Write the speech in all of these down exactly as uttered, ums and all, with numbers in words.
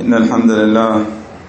إن الحمد لله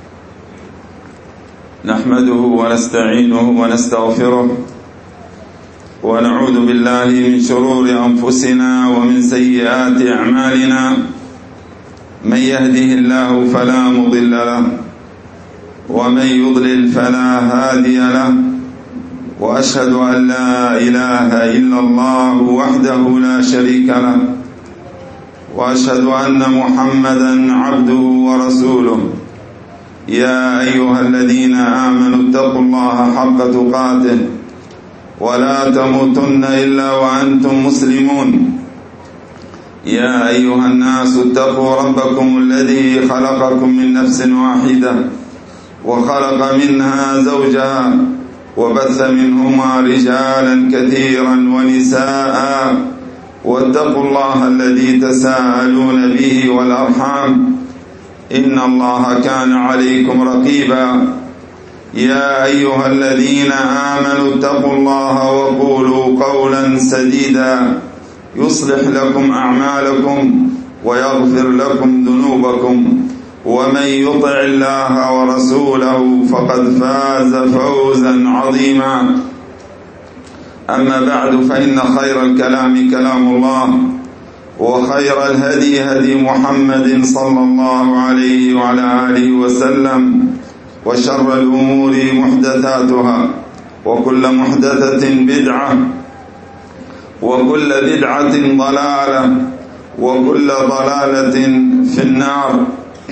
نحمده ونستعينه ونستغفره ونعوذ بالله من شرور أنفسنا ومن سيئات أعمالنا. من يهده الله فلا مضل له ومن يضلل فلا هادي له، وأشهد أن لا إله إلا الله وحده لا شريك له، وأشهد أن محمدا عبده ورسوله. يا أيها الذين آمنوا اتقوا الله حق تقاته ولا تموتن إلا وأنتم مسلمون. يا أيها الناس اتقوا ربكم الذي خلقكم من نفس واحدة وخلق منها زوجها وبث منهما رجالا كثيرا ونساء، واتقوا الله الذي تساءلون به والأرحام إن الله كان عليكم رقيبا. يا أيها الذين آمنوا اتقوا الله وقولوا قولا سديدا يصلح لكم أعمالكم ويغفر لكم ذنوبكم، ومن يطع الله ورسوله فقد فاز فوزا عظيما. أما بعد، فإن خير الكلام كلام الله، وخير الهدي هدي محمد صلى الله عليه وعلى آله وسلم، وشر الأمور محدثاتها، وكل محدثة بدعة، وكل بدعة ضلالة، وكل ضلالة في النار.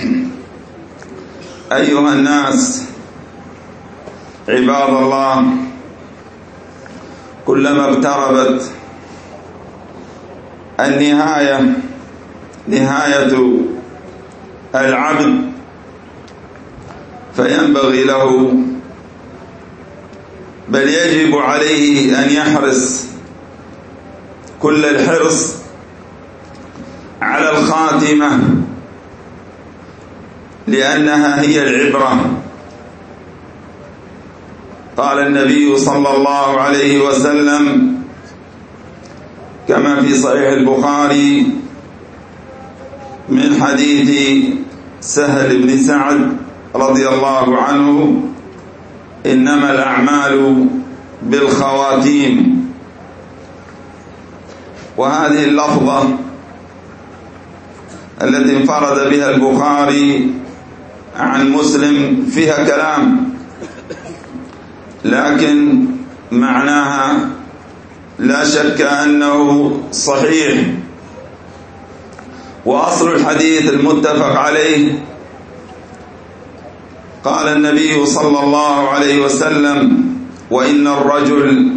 أيها الناس عباد الله، كلما اقتربت النهاية نهاية العبد فينبغي له، بل يجب عليه أن يحرص كل الحرص على الخاتمة، لأنها هي العبرة. قال النبي صلى الله عليه وسلم كما في صحيح البخاري من حديث سهل بن سعد رضي الله عنه: إنما الأعمال بالخواتيم. وهذه اللفظة التي انفرد بها البخاري عن مسلم فيها كلام، لكن معناها لا شك أنه صحيح. وأصل الحديث المتفق عليه قال النبي صلى الله عليه وسلم: وإن الرجل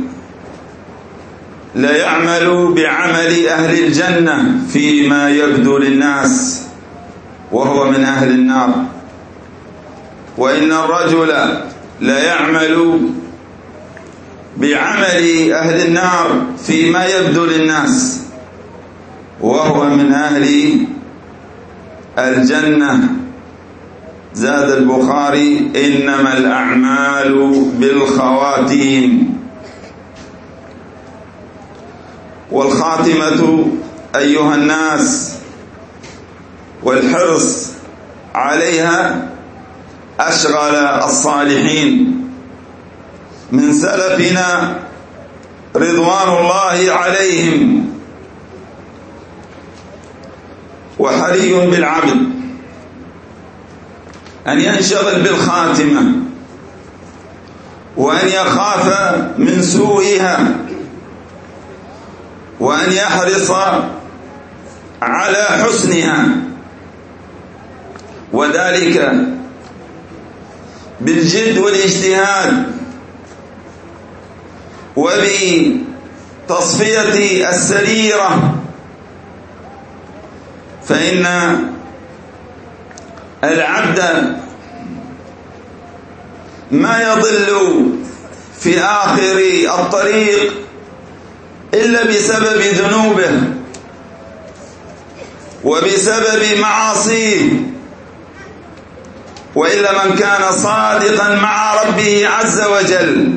ليعمل بعمل أهل الجنة فيما يبدو للناس وهو من أهل النار. وإن الرجل ليعمل بعمل أهل النار فيما يبدو للناس وهو من أهل الجنة. زاد البخاري: إنما الأعمال بالخواتيم. والخاتمة أيها الناس والحرص عليها أشغل الصالحين من سلفنا رضوان الله عليهم. وحري بالعبد أن ينشغل بالخاتمة، وأن يخاف من سوءها، وأن يحرص على حسنها، وذلك بالجد والاجتهاد وبتصفية السريرة. فإن العبد ما يضل في آخر الطريق إلا بسبب ذنوبه وبسبب معاصيه، وإلا من كان صادقا مع ربه عز وجل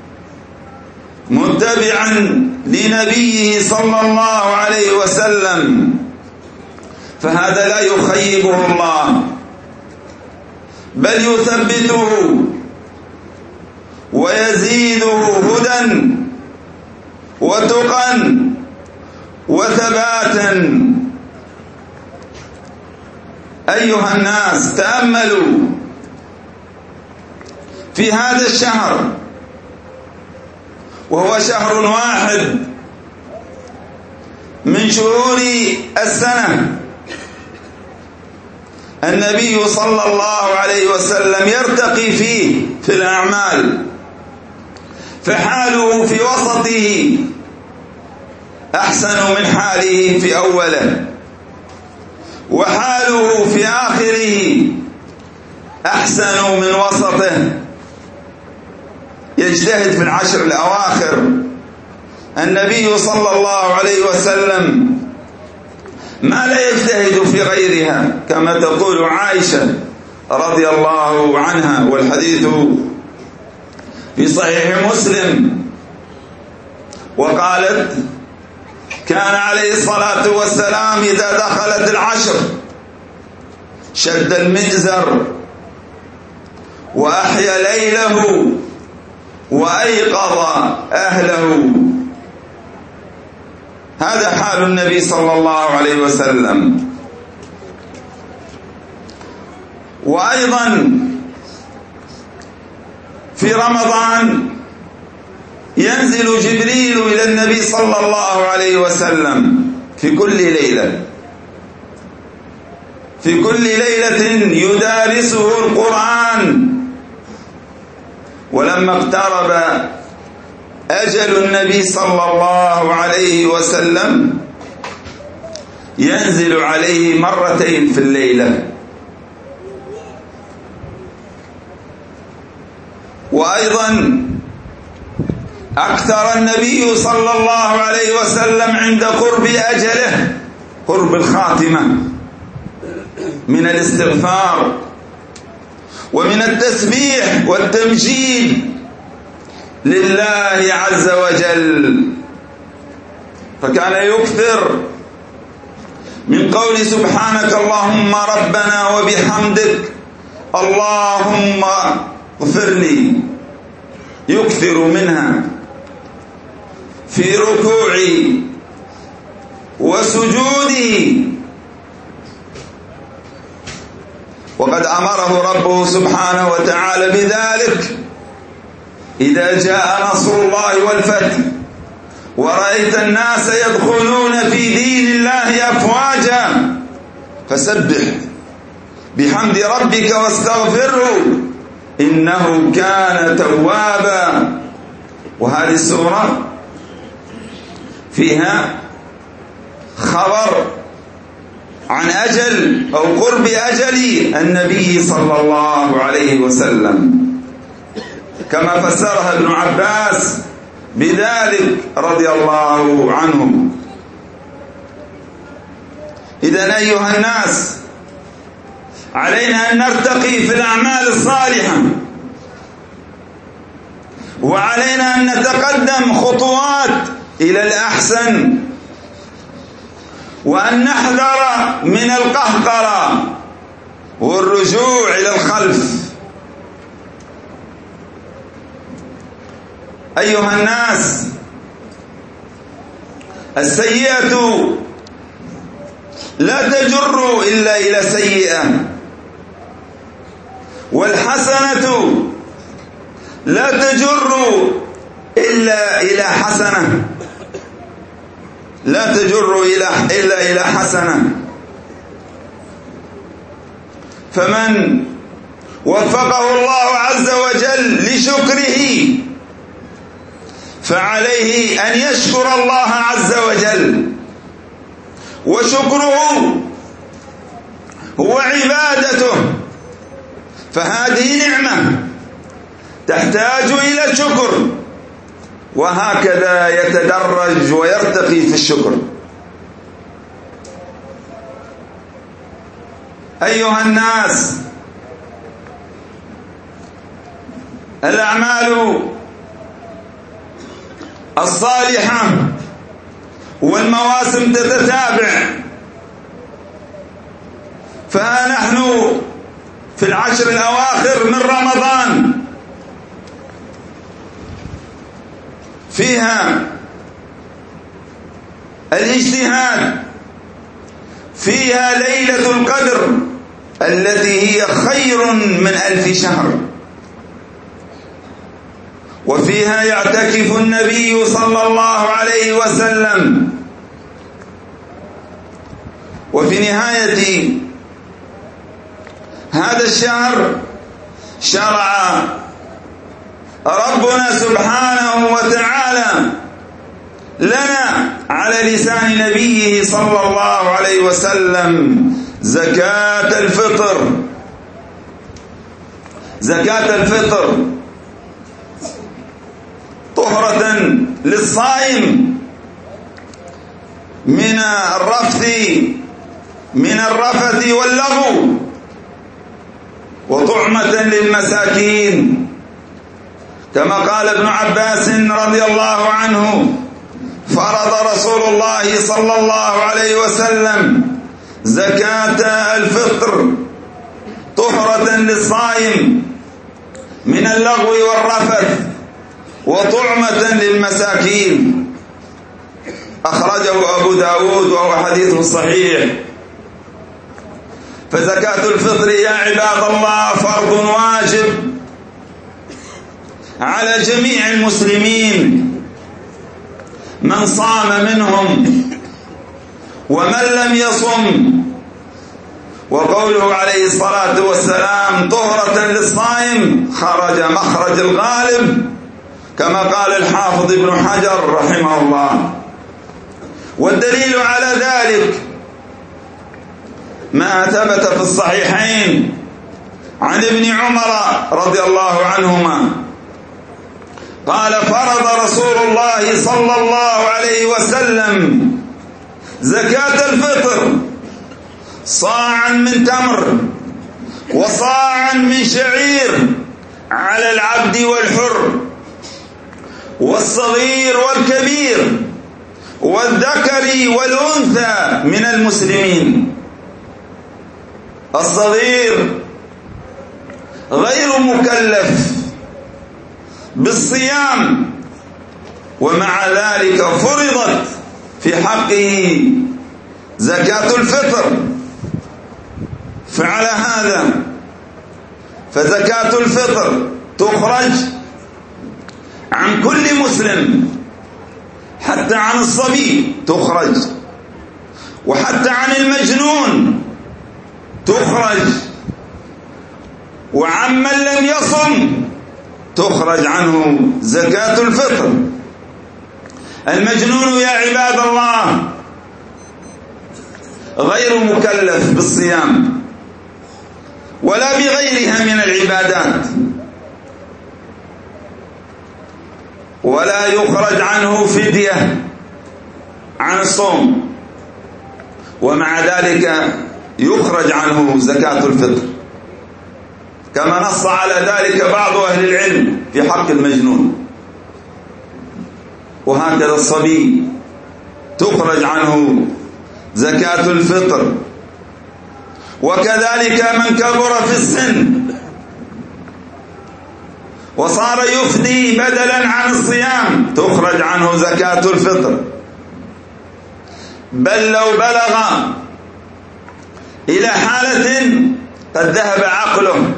متبعا لنبيه صلى الله عليه وسلم فهذا لا يخيبه الله بل يثبته ويزيده هدى وتقى وثباتا. أيها الناس، تأملوا في هذا الشهر، وهو شهر واحد من شهور السنة، النبي صلى الله عليه وسلم يرتقي فيه في الأعمال، فحاله في وسطه أحسن من حاله في أوله، وحاله في آخره أحسن من وسطه. يجتهد في العشر الأواخر النبي صلى الله عليه وسلم ما لا يجتهد في غيرها، كما تقول عائشة رضي الله عنها، والحديث في صحيح مسلم، وقالت: كان عليه الصلاة والسلام إذا دخلت العشر شد المئزر وأحيا ليله وأيقظ أهله. هذا حال النبي صلى الله عليه وسلم. وأيضا في رمضان ينزل جبريل إلى النبي صلى الله عليه وسلم في كل ليلة في كل ليلة يدارسه القرآن. ولما اقترب أجل النبي صلى الله عليه وسلم ينزل عليه مرتين في الليلة. وأيضا أكثر النبي صلى الله عليه وسلم عند قرب أجله، قرب الخاتمة، من الاستغفار ومن التسبيح والتمجيد لله عز وجل. فكان يكثر من قول سبحانك اللهم ربنا وبحمدك اللهم اغفر لي، يكثر منها في ركوعه وسجوده. وقد أمره ربه سبحانه وتعالى بذلك: إذا جاء نصر الله والفتح ورأيت الناس يدخلون في دين الله أفواجا فسبح بحمد ربك واستغفره إنه كان توابا. وهذه السورة فيها خبر عن أجل أو قرب أجل النبي صلى الله عليه وسلم، كما فسرها ابن عباس بذلك رضي الله عنهم. إذن أيها الناس، علينا أن نرتقي في الأعمال الصالحة، وعلينا أن نتقدم خطوات إلى الأحسن، وأن نحذر من القهقرة والرجوع إلى الخلف. أيها الناس، السيئة لا تجر إلا إلى سيئة، والحسنة لا تجر إلا إلى حسنة، لا تجر إلا إلى حسنة. فمن وفقه الله عز وجل لشكره فعليه أن يشكر الله عز وجل، وشكره هو عبادته، فهذه نعمة تحتاج إلى الشكر، وهكذا يتدرج ويرتقي في الشكر. أيها الناس، الأعمال الصالحة والمواسم تتتابع، فها نحن في العشر الأواخر من رمضان، فيها الاجتهاد، فيها ليلة القدر التي هي خير من ألف شهر، وفيها يعتكف النبي صلى الله عليه وسلم. وفي نهاية هذا الشهر شرع ربنا سبحانه وتعالى لنا على لسان نبيه صلى الله عليه وسلم زكاة الفطر. زكاة الفطر طهرة للصائم من الرفث من الرفث واللغو، وطعمة للمساكين، كما قال ابن عباس رضي الله عنه: فرض رسول الله صلى الله عليه وسلم زكاة الفطر طهرة للصائم من اللغو والرفث وطعمة للمساكين. أخرجه أبو داود وهو حديث صحيح. فزكاة الفطر يا عباد الله فرض واجب على جميع المسلمين، من صام منهم ومن لم يصم. وقوله عليه الصلاة والسلام طهرة للصائم خرج مخرج الغالب، كما قال الحافظ ابن حجر رحمه الله. والدليل على ذلك ما ثبت في الصحيحين عن ابن عمر رضي الله عنهما قال: فرض رسول الله صلى الله عليه وسلم زكاة الفطر صاعا من تمر وصاعا من شعير على العبد والحر والصغير والكبير والذكر والأنثى من المسلمين. الصغير غير مكلف بالصيام، ومع ذلك فرضت في حقه زكاة الفطر. فعلى هذا فزكاة الفطر تخرج عن كل مسلم، حتى عن الصبي تخرج، وحتى عن المجنون تخرج، وعن من لم يصم تخرج عنه زكاة الفطر. المجنون يا عباد الله غير مكلف بالصيام ولا بغيرها من العبادات، ولا يخرج عنه فدية عن الصوم، ومع ذلك يخرج عنه زكاة الفطر، كما نص على ذلك بعض أهل العلم في حق المجنون. وهكذا الصبي تخرج عنه زكاة الفطر، وكذلك من كبر في السن وصار يفدي بدلا عن الصيام تخرج عنه زكاة الفطر. بل لو بلغ إلى حالة قد ذهب عقله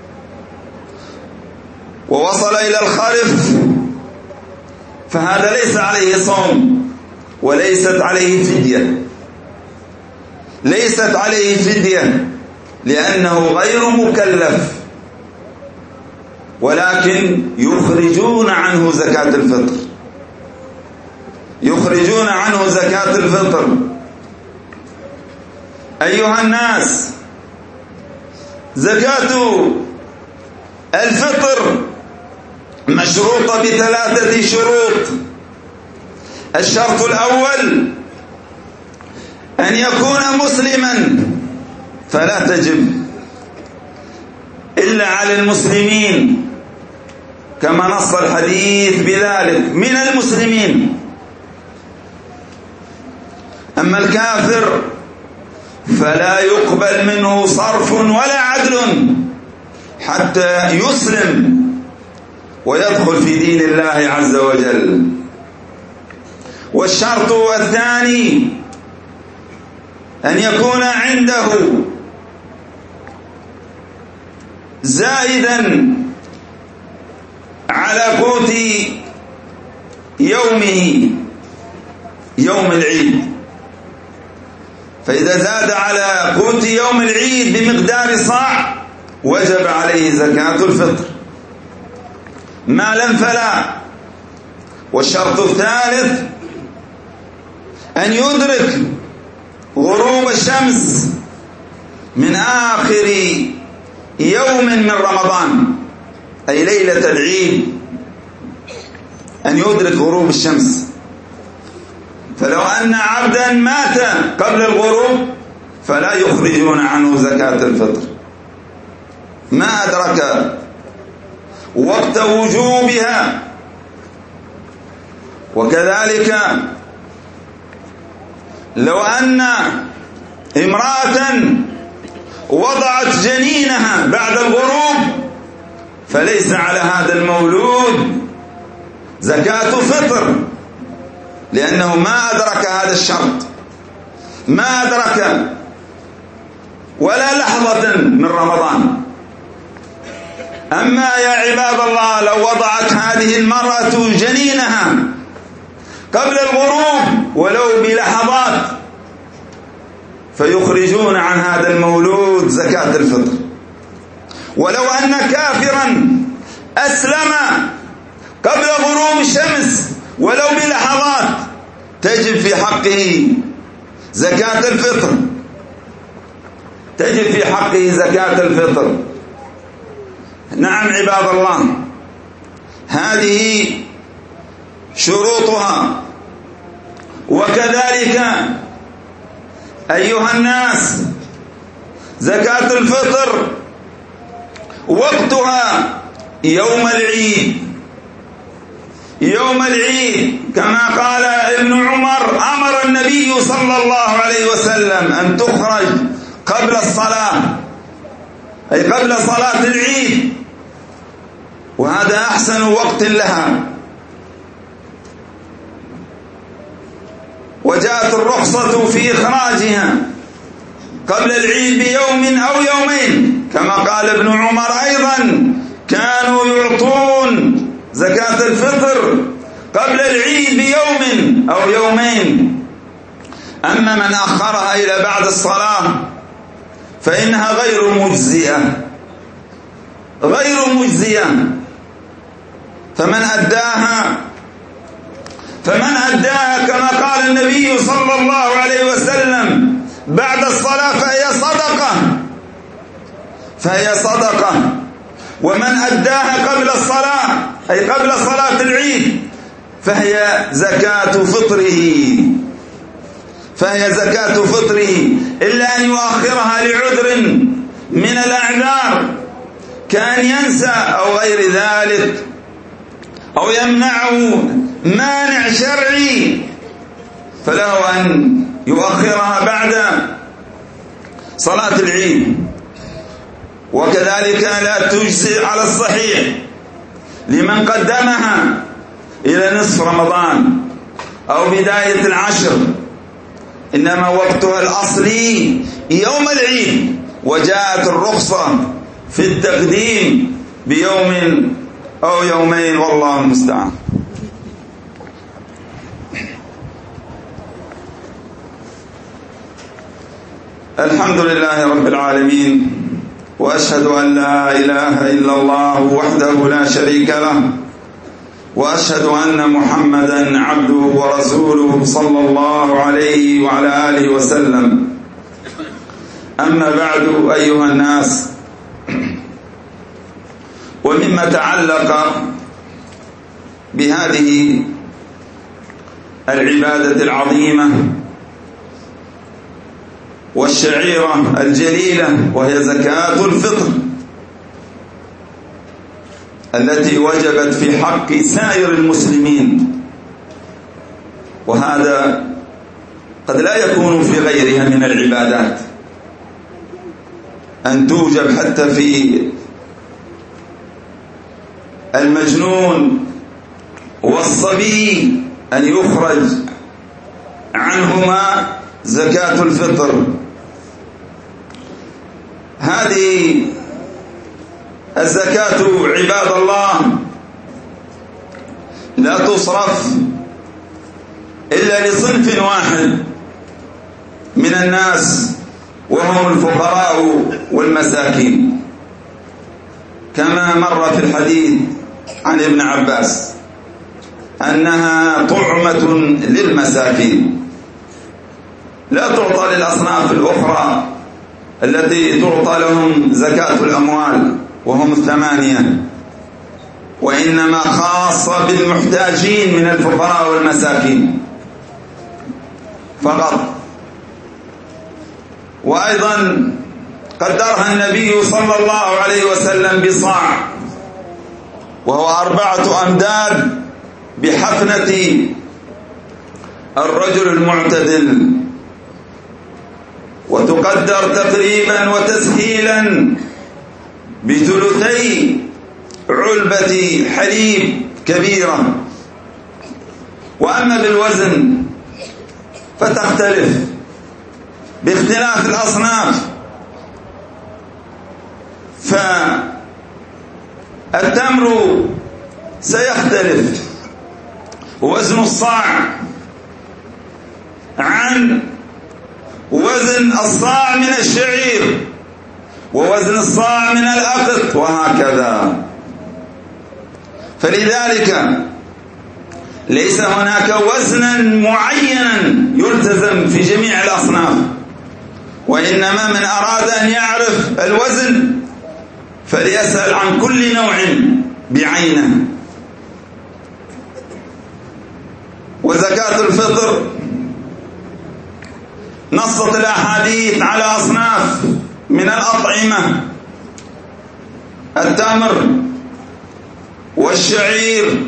ووصل إلى الخرف فهذا ليس عليه صوم وليست عليه فدية، ليست عليه فدية لأنه غير مكلف، ولكن يخرجون عنه زكاة الفطر، يخرجون عنه زكاة الفطر. أيها الناس، زكاة الفطر مشروطة بثلاثة شروط. الشرط الأول أن يكون مسلما، فلا تجب إلا على المسلمين، كما نص الحديث بذلك من المسلمين. أما الكافر فلا يقبل منه صرف ولا عدل حتى يسلم ويدخل في دين الله عز وجل. والشرط الثاني أن يكون عنده زائدا على قوت يومه يوم العيد، فإذا زاد على قوت يوم العيد بمقدار صاع وجب عليه زكاة الفطر، ما لم فلا. والشرط الثالث أن يدرك غروب الشمس من آخر يوم من رمضان، أي ليلة العيد، أن يدرك غروب الشمس. فلو أن عبدا مات قبل الغروب فلا يخرجون عنه زكاة الفطر، ما أدرك وقت وجوبها. وكذلك لو أن امرأة وضعت جنينها بعد الغروب فليس على هذا المولود زكاة فطر، لأنه ما أدرك هذا الشرط، ما أدرك ولا لحظة من رمضان. أما يا عباد الله لو وضعت هذه المرأة جنينها قبل الغروب ولو بلحظات فيخرجون عن هذا المولود زكاة الفطر. ولو أن كافرا أسلم قبل غروب الشمس ولو بلحظات تجب في حقه زكاة الفطر، تجب في حقه زكاة الفطر. نعم عباد الله، هذه شروطها. وكذلك أيها الناس زكاة الفطر وقتها يوم العيد، يوم العيد كما قال ابن عمر أمر النبي صلى الله عليه وسلم أن تخرج قبل الصلاة، أي قبل صلاة العيد، وهذا أحسن وقت لها. وجاءت الرخصة في إخراجها قبل العيد بيوم أو يومين، كما قال ابن عمر أيضا كانوا يعطون زكاة الفطر قبل العيد بيوم أو يومين. أما من أخرها إلى بعد الصلاة فإنها غير مجزية، غير مجزية. فمن أداها فمن أداها كما قال النبي صلى الله عليه وسلم بعد الصلاة فهي صدقة، فهي صدقة. ومن أداها قبل الصلاة أي قبل صلاة العيد فهي زكاة فطره، فهي زكاة فطره، إلا أن يؤخرها لعذر من الأعذار كأن ينسى أو غير ذلك، أو يمنعه مانع شرعي فله أن يؤخرها بعد صلاة العيد. وكذلك لا تجزي على الصحيح لمن قدمها إلى نصف رمضان أو بداية العشر، إنما وقتها الأصلي يوم العيد، وجاءت الرخصة في التقديم بيوم أو يومين، والله المستعان. الحمد لله رب العالمين، وأشهد أن لا إله إلا الله وحده لا شريك له، وأشهد أن محمدا عبده ورسوله صلى الله عليه وعلى آله وسلم. أما بعد أيها الناس، ومما تعلق بهذه العبادة العظيمة والشعيرة الجليلة وهي زكاة الفطر التي وجبت في حق سائر المسلمين، وهذا قد لا يكون في غيرها من العبادات، أن توجب حتى في المجنون والصبي أن يخرج عنهما زكاة الفطر. هذه الزكاة عباد الله لا تصرف إلا لصنف واحد من الناس، وهم الفقراء والمساكين، كما مر في الحديث عن ابن عباس أنها طعمة للمساكين، لا تعطى للأصناف الأخرى التي تعطى لهم زكاة الأموال وهم الثمانية، وإنما خاصة بالمحتاجين من الفقراء والمساكين فقط. وأيضا قدرها النبي صلى الله عليه وسلم بصاع، وهو أربعة أمداد بحفنة الرجل المعتدل، وتقدر تقريبا وتسهيلا بثلثي علبة حليب كبيرة. وأما بالوزن فتختلف باختلاف الأصناف، فالتمر سيختلف وزن الصاع عن وزن الصاع من الشعير، ووزن الصاع من الأقط، وهكذا. فلذلك ليس هناك وزنا معينا يلتزم في جميع الأصناف، وإنما من أراد أن يعرف الوزن فليسأل عن كل نوع بعينه. وزكاة الفطر نصت الأحاديث على أصناف من الأطعمة: التمر والشعير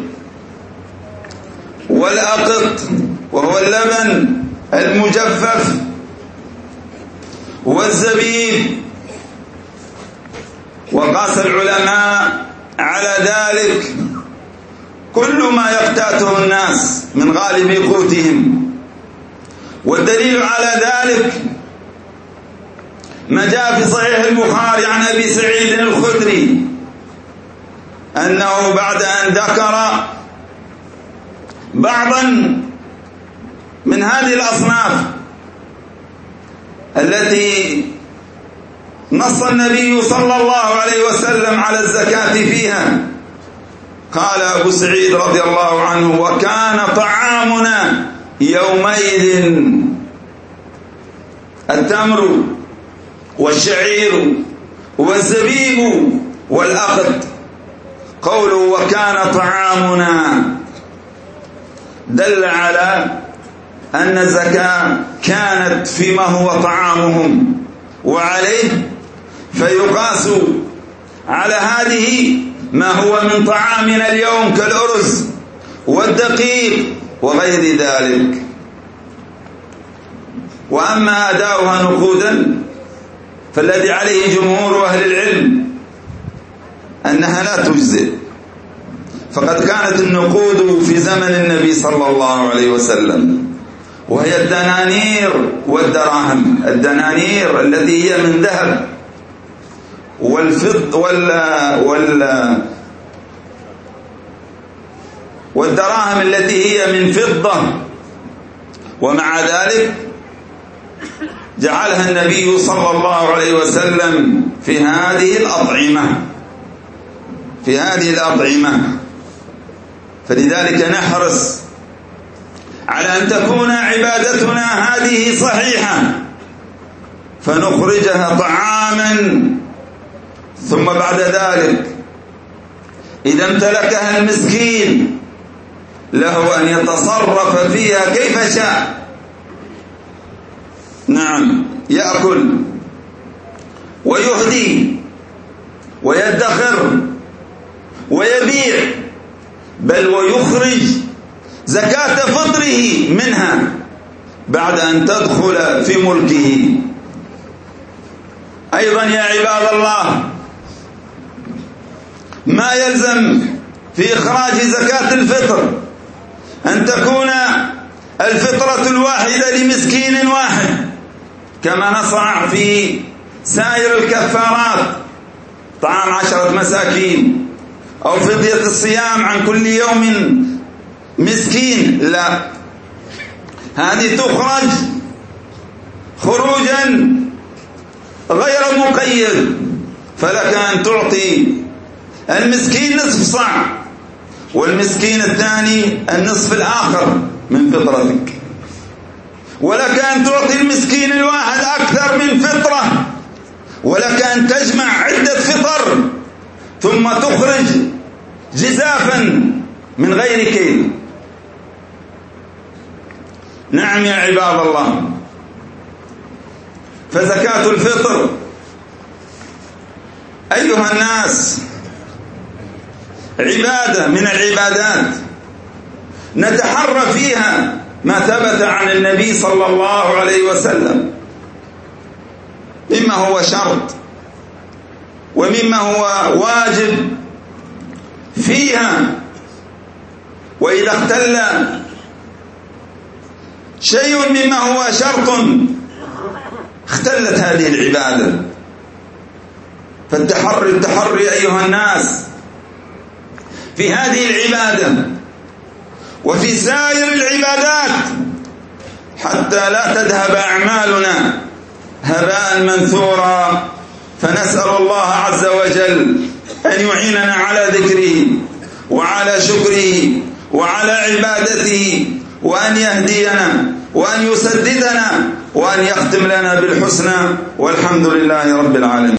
والأقط وهو اللبن المجفف والزبيب. وقاس العلماء على ذلك كل ما يقتاته الناس من غالب قوتهم، والدليل على ذلك ما جاء في صحيح البخاري عن أبي سعيد الخدري أنه بعد أن ذكر بعضا من هذه الأصناف التي نص النبي صلى الله عليه وسلم على الزكاة فيها، قال أبو سعيد رضي الله عنه: وكان طعامنا يومئذ التمر والشعير والزبيب والأقط. قوله وكان طعامنا دل على أن الزكاة كانت فيما هو طعامهم وعليه، فيقاس على هذه ما هو من طعامنا اليوم كالأرز والدقيق وغير ذلك. وأما أداؤها نقودا فالذي عليه جمهور أهل العلم أنها لا تجزئ، فقد كانت النقود في زمن النبي صلى الله عليه وسلم، وهي الدنانير والدراهم. الدنانير التي هي من ذهب، والفض وال وال والدراهم التي هي من فضة. ومع ذلك جعلها النبي صلى الله عليه وسلم في هذه الأطعمة في هذه الأطعمة فلذلك نحرص على أن تكون عبادتنا هذه صحيحة، فنخرجها طعاما، ثم بعد ذلك إذا امتلكها المسكين له أن يتصرف فيها كيف شاء. نعم، يأكل ويهدي ويدخر ويبيع، بل ويخرج زكاة فطره منها بعد أن تدخل في ملكه. أيضا يا عباد الله، ما يلزم في إخراج زكاة الفطر أن تكون الفطرة الواحدة لمسكين واحد، كما نصنع في سائر الكفارات، طعام عشرة مساكين أو فدية الصيام عن كل يوم مسكين. لا، هذه تخرج خروجا غير مقيد، فلك أن تعطي المسكين نصف صاع والمسكين الثاني النصف الآخر من فطرتك، ولك أن تعطي المسكين الواحد أكثر من فطرة، ولك أن تجمع عدة فطر ثم تخرج جزافا من غير كيل. نعم يا عباد الله، فزكاة الفطر أيها الناس عبادة من العبادات نتحرى فيها ما ثبت عن النبي صلى الله عليه وسلم، مما هو شرط ومما هو واجب فيها، وإذا اختل شيء مما هو شرط اختلت هذه العبادة. فالتحري التحري أيها الناس في هذه العبادة وفي سائر العبادات حتى لا تذهب أعمالنا هباء منثورا. فنسأل الله عز وجل أن يعيننا على ذكره وعلى شكره وعلى عبادته، وأن يهدينا وأن يسددنا وأن يختم لنا بالحسنى، والحمد لله رب العالمين.